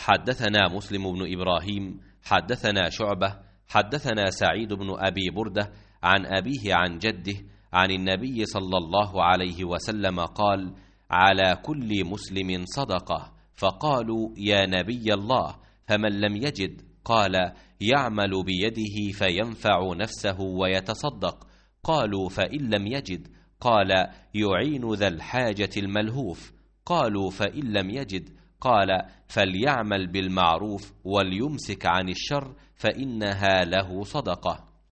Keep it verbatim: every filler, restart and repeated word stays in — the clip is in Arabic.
حدثنا مسلم بن إبراهيم حدثنا شعبة حدثنا سعيد بن أبي بردة عن أبيه عن جده عن النبي صلى الله عليه وسلم قال: على كل مسلم صدقة. فقالوا: يا نبي الله، فمن لم يجد؟ قال: يعمل بيده فينفع نفسه ويتصدق. قالوا: فإن لم يجد؟ قال: يعين ذا الحاجة الملهوف. قالوا: فإن لم يجد؟ قال: فليعمل بالمعروف وليمسك عن الشر فإنها له صدقة.